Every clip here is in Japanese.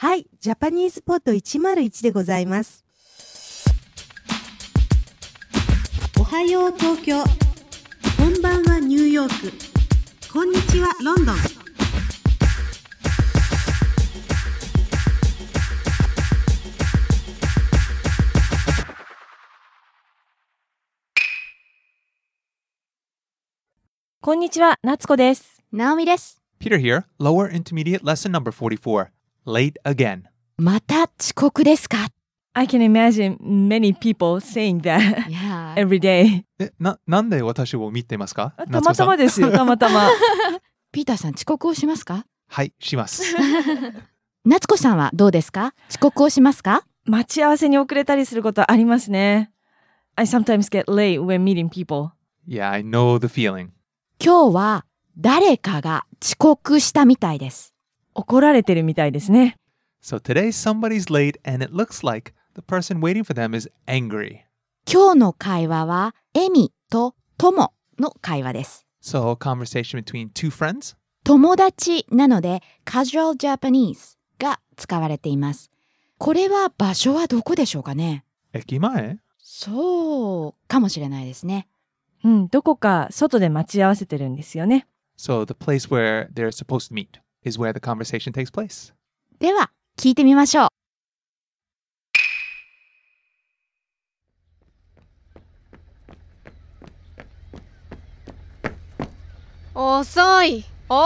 はい、ジャパニーズポット101でございます。おはよう東京。こんばんはニューヨーク。こんにちはロンドン。 こんにちは、夏子です。 ナオミです。 Peter here, lower intermediate lesson number 44. Late again. また遅刻ですか？ I can imagine many people saying that every day. なんで私を見てますか？ たまたまですよ、たまたま。 ピーターさん、遅刻をしますか？ はい、します。 夏子さんはどうですか？遅刻をしますか？ 待ち合わせに遅れたりすることありますね。I sometimes get late when meeting people. Yeah, I know the feeling. 今日は誰かが遅刻したみたいです。 怒られてるみたいですね。 So today somebody's late and it looks like the person waiting for them is angry. 今日の会話はエミとトモの会話です。 So a conversation between two friends? 友達なので Casual Japanese が使われています。これは場所はどこでしょうかね？ 駅前？ そうかもしれないですね。 どこか外で待ち合わせてるんですよね。 So the place where they're supposed to meet is where the conversation takes place. では、聞いてみましょう。 遅い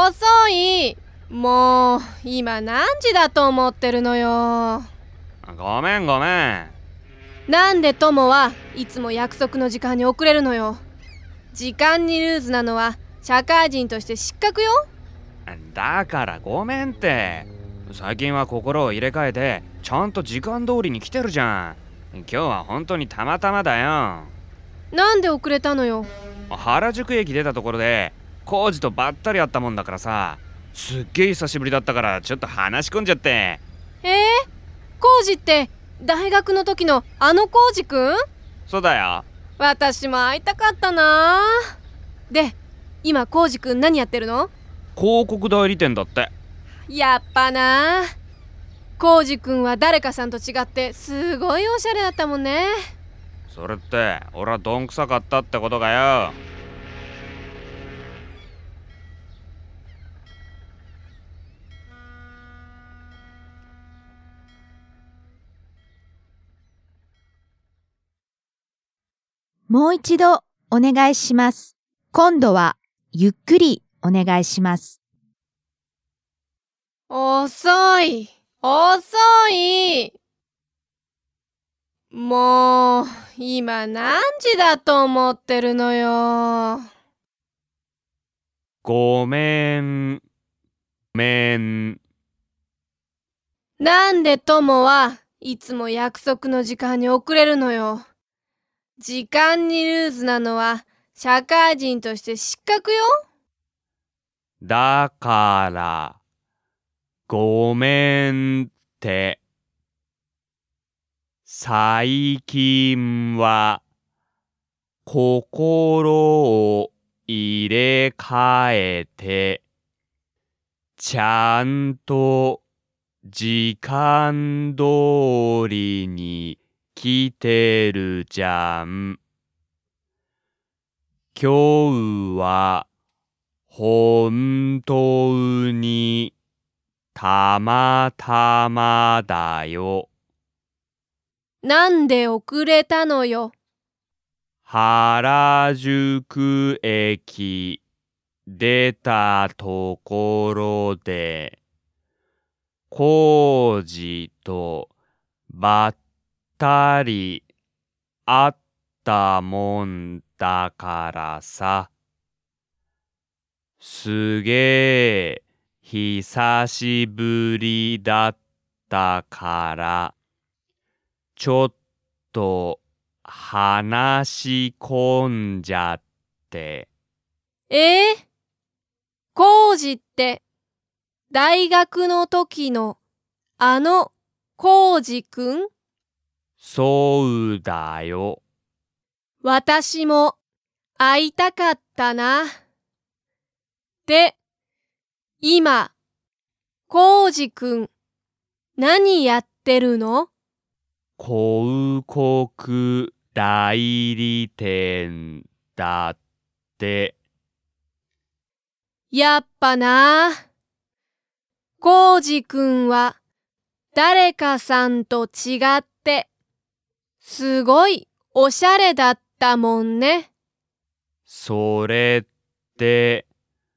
もう今何時だと思ってるのよ。 ごめんなんで友はいつも約束の時間に遅れるのよ。時間にルーズなのは社会人として失格よ。 だからごめんって。最近は心を入れ替えてちゃんと時間通りに来てるじゃん。今日は本当にたまたまだよ。 なんで遅れたのよ。 原宿駅出たところでコウジとばったり会ったもんだからさ、すっげえ久しぶりだったからちょっと話し込んじゃって。 コウジって大学の時のあのコウジくん？ そうだよ。 私も会いたかったな。で、今コウジくん何やってるの？ 広告代理店だって。 やっぱな。コウジくんは誰かさんと違ってすごいおしゃれだったもんね。 それって俺はどんくさかったってことかよ。 もう一度お願いします。今度はゆっくりお願いします。 遅いもう今何時だと思ってるのよ。 ごめん。 なんで友はいつも約束の時間に遅れるのよ。時間にルーズなのは社会人として失格よ。 だからごめんって。最近は心を入れ替えてちゃんと時間通りに来てるじゃん。今日は本当にたまたまだよ。 なんで遅れたのよ。 原宿駅出たところでコウジとばったり会ったもんだからさ。すげえ久しぶりだったからちょっと話し込んじゃって。 コウジって大学の時のあのコウジくん？ そうだよ。 私も会いたかったな。で、今、コウジくん、 何やってるの？ 広告代理店だって。 やっぱな。コウジくんは誰かさんと違ってすごいおしゃれだったもんね。 それって、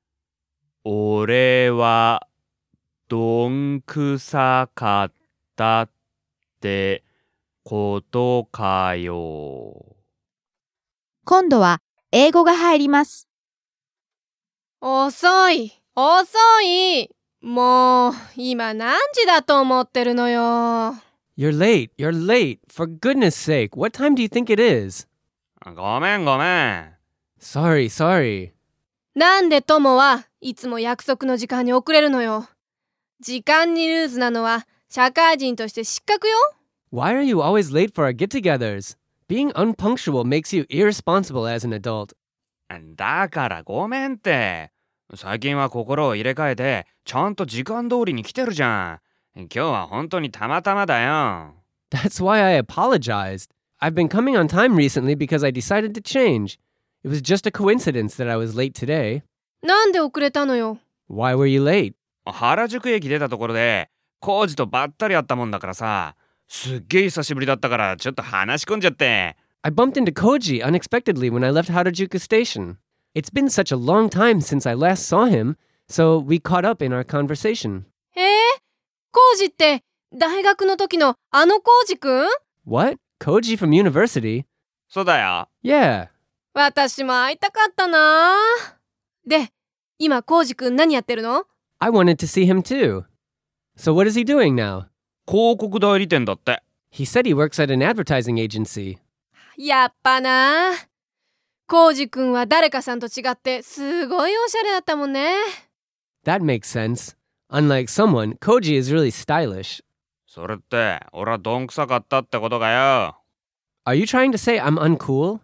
俺はどんくさかったってことかよ。 今度は英語が入ります。 遅い、遅い。もう、今何時だと思ってるのよ。 You're late. You're late. For goodness sake, what time do you think it is? ごめんごめん。 Sorry, sorry. なんで友はいつも約束の時間に遅れるのよ。時間にルーズなのは社会人として失格よ。 Why are you always late for our get-togethers? Being unpunctual makes you irresponsible as an adult. だからごめんって。最近は心を入れ替えて、ちゃんと時間通りに来てるじゃん。今日は本当にたまたまだよ。 That's why I apologized. I've been coming on time recently because I decided to change. It was just a coincidence that I was late today. なんで遅れたのよ。 Why were you late? 原宿駅出たところで、コウジとばったり会ったもんだからさ、すっげえ久しぶりだったからちょっと話し込んじゃって。 I bumped into Koji unexpectedly when I left Harajuku Station. It's been such a long time since I last saw him, so we caught up in our conversation. コウジって大学の時のあのコウジくん？ What? Koji from university? そうだよ。 Yeah. 私も会いたかったな。で、今コウジくん何やってるの？ I wanted to see him too. So what is he doing now? 広告代理店だって。 He said he works at an advertising agency. やっぱな。コウジくんは誰かさんと違ってすごいおしゃれだったもんね。 That makes sense. Unlike someone, Koji is really stylish. それって俺はどんくさかったってことかよ。 Are you trying to say I'm uncool?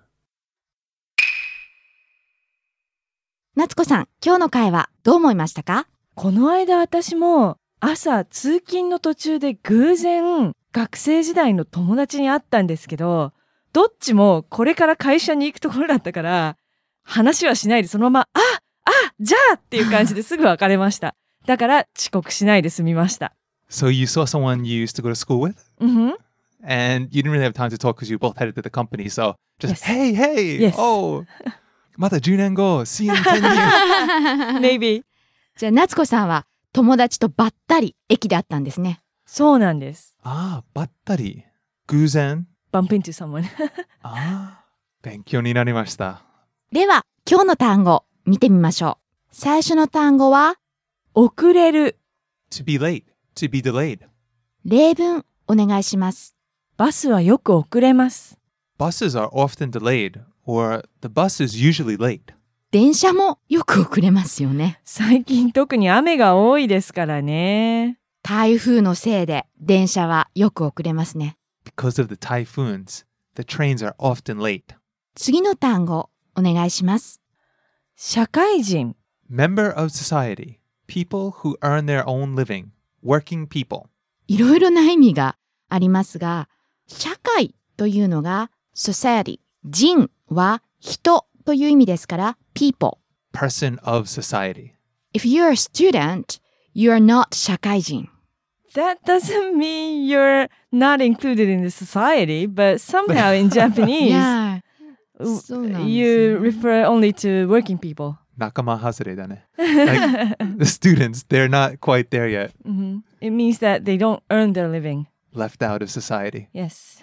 夏子さん、今日の会話どう思いましたか？ この間私も朝通勤の途中で偶然学生時代の友達に会ったんですけど、どっちもこれから会社に行くところだったから話はしないでそのままじゃあっていう感じですぐ別れました。だから遅刻しないで済みました。 So you saw someone you used to go to school with? Mm-hmm. And you didn't really have time to talk because you both headed to the company. So just, Yes. hey, Yes. oh, また10年後, see you in 10 years. Maybe. じゃあ夏子さんは友達とばったり駅で会ったんですね。 そうなんです。 ばったり。偶然。 Bump into someone. 勉強になりました。 では今日の単語見てみましょう。最初の単語は遅れる。 To be late, to be delayed. 例文お願いします。 バスはよく遅れます。 Buses are often delayed, or the bus is usually late. 電車もよく遅れますよね。 最近特に雨が多いですからね。 台風のせいで電車はよく遅れますね。 Because of the typhoons, the trains are often late. 次の単語お願いします。 社会人。 Member of society, people who earn their own living, working people. いろいろな意味がありますが、社会というのが society、人は人という意味ですから people。 Person of society. If you're a student, you're not 社会人。 That doesn't mean you're not included in the society, but somehow in Japanese, Yeah. そうなんですね。 you refer only to working people. 仲間外れだね。Like, the students, they're not quite there yet. Mm-hmm. It means that they don't earn their living. Left out of society. Yes.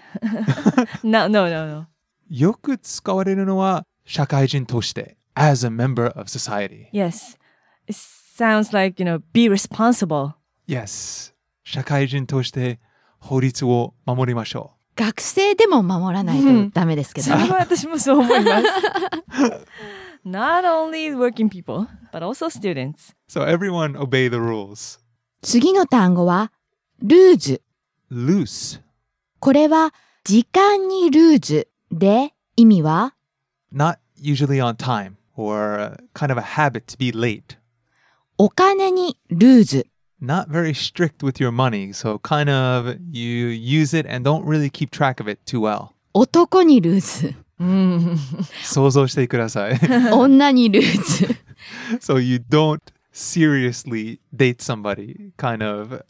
No. よく使われるのは社会人として as a member of society. Yes. It sounds like, be responsible. Yes. 社会人として法律を守りましょ学生でも守らないとダメですけどね。 それは私もそう思います。Not only working people, but also students. So everyone obey the rules. 次の単語はルーズ。 Loose. これは時間にルーズで意味は Not usually on time or kind of a habit to be late. お金にルーズ。 not very strict with your money. So kind of you use it and don't really keep track of it too well. 男にルーズ。 うん。 想像してください。 女にルーズ。 So you don't seriously date somebody, kind of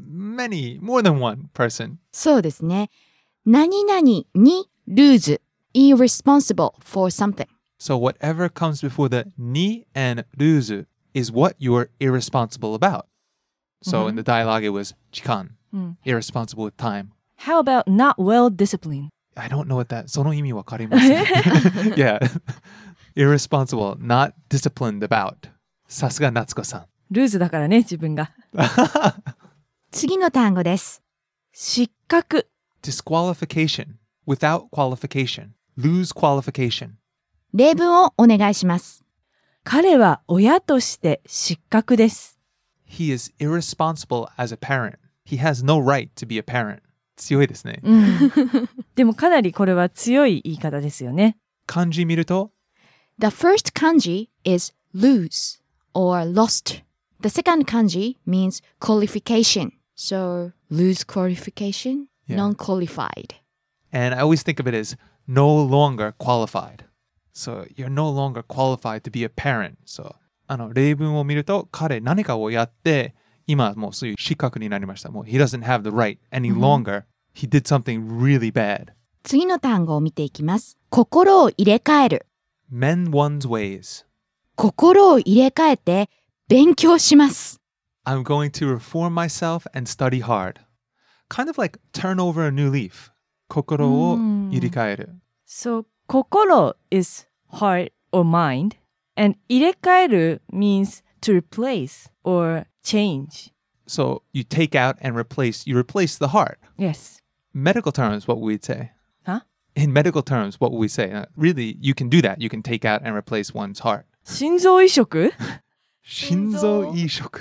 more than one person. そうですね。何々にルーズ。irresponsible for something. So whatever comes before the ni and ruzu is what you're irresponsible about. So in the dialogue it was jikan, irresponsible with time. How about not well disciplined? I don't know what that, その意味わかりません。Yeah. Irresponsible, not disciplined about. さすが夏子さん。 ルーズだからね、自分が。 次の単語です。 失格。 Disqualification, without qualification, lose qualification. 例文をお願いします。 彼は親として失格です。 He is irresponsible as a parent. He has no right to be a parent. 強いですね。 でもかなりこれは強い言い方ですよね。 漢字見ると The first kanji is lose or lost. The second kanji means qualification. So lose qualification, Yeah. non-qualified. And I always think of it as no longer qualified. So you're no longer qualified to be a parent. So 例文を見ると彼何かをやって今もうそういう失格になりました。もう he doesn't have the right any longer. He did something really bad. 次の単語を見ていきます。心を入れ替える。 Mend one's ways. 心を入れ替えて勉強します。 I'm going to reform myself and study hard. Kind of like turn over a new leaf. 心を入れ替える。 So, 心 is heart or mind, and 入れ替える means to replace or change. So you take out and you replace the heart. Yes. Medical terms, what would we say? Huh? In medical terms, what would we say? Really, you can do that. You can take out and replace one's heart. 心臓移植心臓移植.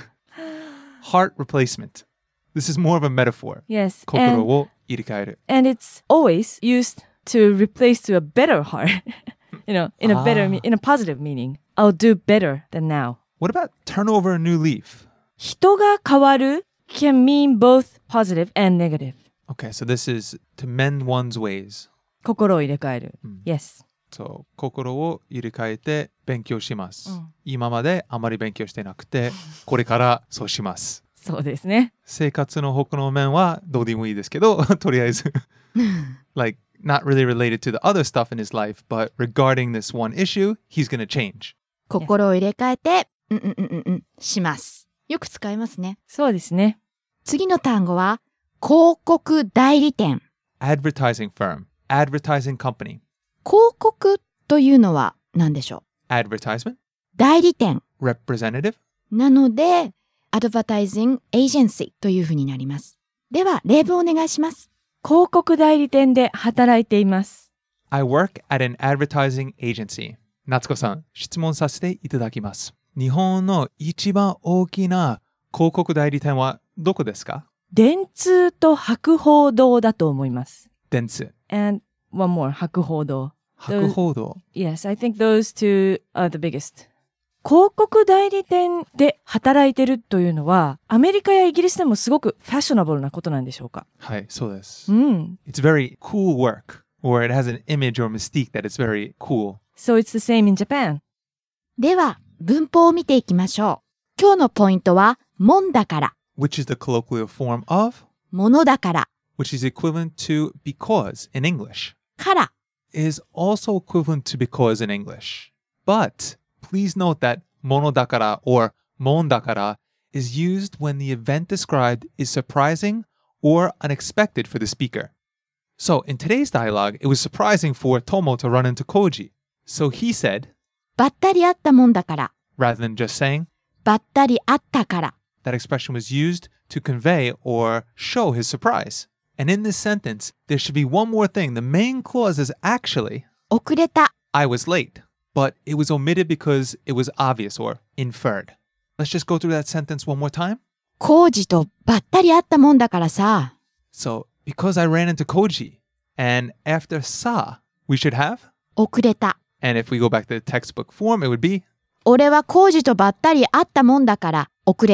Heart replacement. This is more of a metaphor. Yes. 心を入れ替える. And it's always used to replace to a better heart. In a positive meaning. I'll do better than now. What about turn over a new leaf? 人が変わる can mean both positive and negative. Okay, so this is to mend one's ways. 心を入れ替える。Yes. So 心を入れ替えて勉強します。今まであまり勉強してなくて、これからそうします。 そうですね。 生活の他の面はどうでもいいですけど、とりあえず。Like, not really related to the other stuff in his life, but regarding this one issue, he's going to change. 心を入れ替えて、します。よく使いますね。 そうですね。 次の単語は、広告代理店。 Advertising firm, advertising company. 広告というのは何でしょう？ Advertisement, 代理店。 representative. なので、advertising agency というふうになります。では、例文お願いします。 広告代理店で働いています。 I work at an advertising agency. 夏子さん、質問させていただきます。日本の一番大きな広告代理店はどこですか？ 電通と博報堂だと思います。 電通。 And one more, 博報堂。 博報堂。 Yes, I think those two are the biggest. 広告代理店で働いてるというのは、アメリカやイギリスでもすごくファッショナブルなことなんでしょうか？ はい、そうです。 It's very cool work, or it has an image or mystique that it's very cool. So it's the same in Japan. では、文法を見ていきましょう。今日のポイントは、もんだから。 Which is the colloquial form of? ものだから。 Which is equivalent to because in English. から。 Is also equivalent to because in English. But please note that ものだから or もんだから is used when the event described is surprising or unexpected for the speaker. So in today's dialogue, it was surprising for Tomo to run into Koji. So he said, ばったり会ったもんだから。 rather than just saying, ばったり会ったから。 that expression was used to convey or show his surprise. And in this sentence, there should be one more thing. The main clause is actually, 遅れた。 I was late, but it was omitted because it was obvious or inferred. Let's just go through that sentence one more time. コウジとばったり会ったもんだからさ。 So, because I ran into Koji, and after sa, we should have, 遅れた。 and if we go back to the textbook form, it would be, 俺はコウジとばったり会ったもんだから遅れた。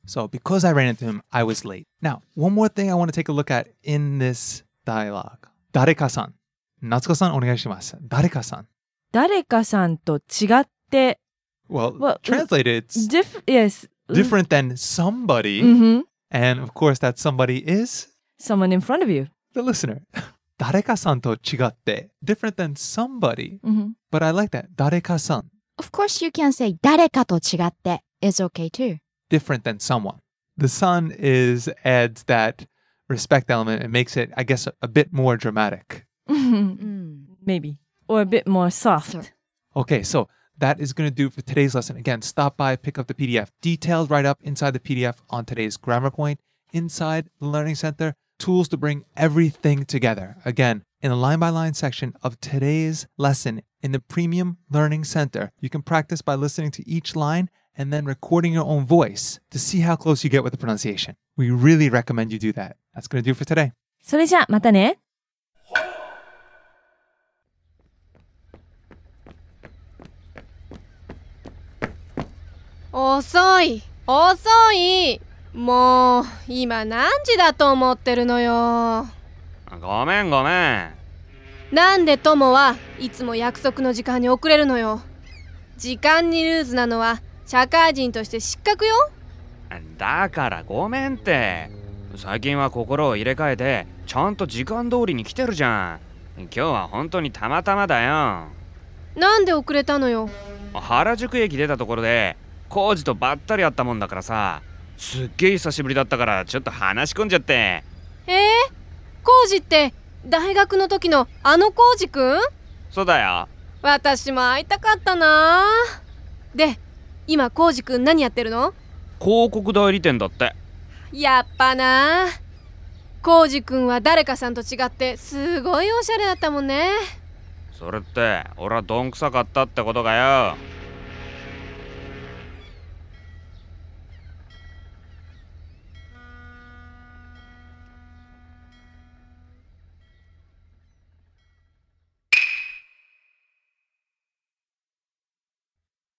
So because I ran into him, I was late. Now, one more thing I want to take a look at in this dialogue. 誰かさん。夏子さんお願いします。誰かさん。 誰かさんと違って、 Well, translated, it's yes. different than somebody. Mhm. And of course, that somebody is Someone in front of you. the listener. 誰かさんと違って different than somebody. Mhm. But I like that. 誰かさん Of course, you can say 誰かと違って is okay too. different than someone. The son adds that respect element and makes it, I guess, a bit more dramatic. Maybe. Or a bit more soft. Sure. Okay, so that is going to do it for today's lesson. Again, stop by, pick up the PDF. Detailed right up inside the PDF on today's grammar point, inside the Learning Center, tools to bring everything together. Again, in the line-by-line section of today's lesson in the Premium Learning Center, you can practice by listening to each line and then recording your own voice to see how close you get with the pronunciation. We really recommend you do that. That's going to do it for today. それじゃあまたね。 遅い遅い。もう今何時だと思ってるのよ。 ごめんごめん。 なんで友はいつも約束の時間に遅れるのよ。時間にルーズなのは社会人として失格よ。 だからごめんって。最近は心を入れ替えてちゃんと時間通りに来てるじゃん。今日は本当にたまたまだよ。 なんで遅れたのよ。 原宿駅出たところでコウジとばったり会ったもんだからさ、すっげえ久しぶりだったからちょっと話し込んじゃって。 コウジって大学の時のあのコウジくん？ そうだよ。 私も会いたかったな。で、今コウジくん何やってるの？ 広告代理店だって。 やっぱな。コウジくんは誰かさんと違ってすごいおしゃれだったもんね。 それって俺はどんくさかったってことかよ。